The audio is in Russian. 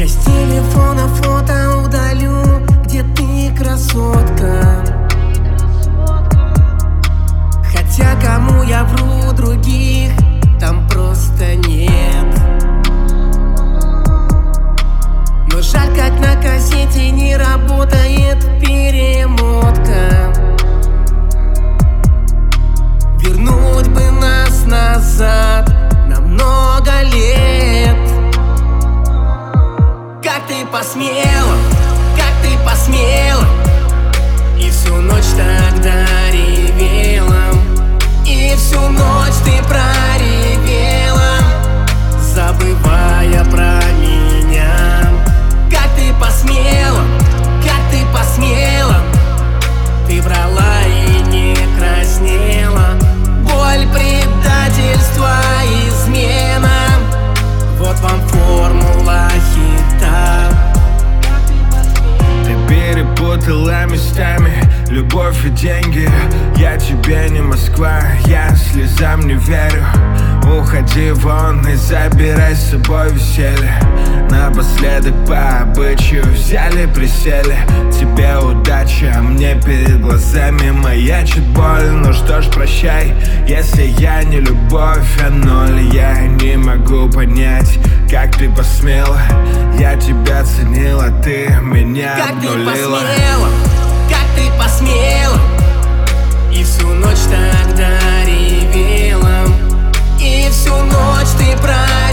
Я с телефона фото удалю, где ты красотка. Хотя кому я вру, других там просто нет. Но жаль, как на кассете не работает перемотка. Вернуть бы нас назад на много лет. Как ты посмела, как ты посмела, и всю ночь тогда ревела, и всю ночь ты проревела, забывая про меня. Как ты посмела, как ты посмела, ты врала и не краснела. Боль, предательство, измена, вот вам формула хита. Ты перепутала местами любовь и деньги. Я тебе не Москва, я слезам не верю. Уходи вон и забирай с собой веселье. Напоследок по обычаю взяли, присели. Тебе удача, а мне перед глазами маячит боль. Ну что ж, прощай, если я не любовь, а ноль. Я не могу понять, как ты посмела. Я тебя ценила, ты меня обнулила. Как ты посмела, как ты посмела, и всю ночь тогда ревела, и всю ночь ты проревела,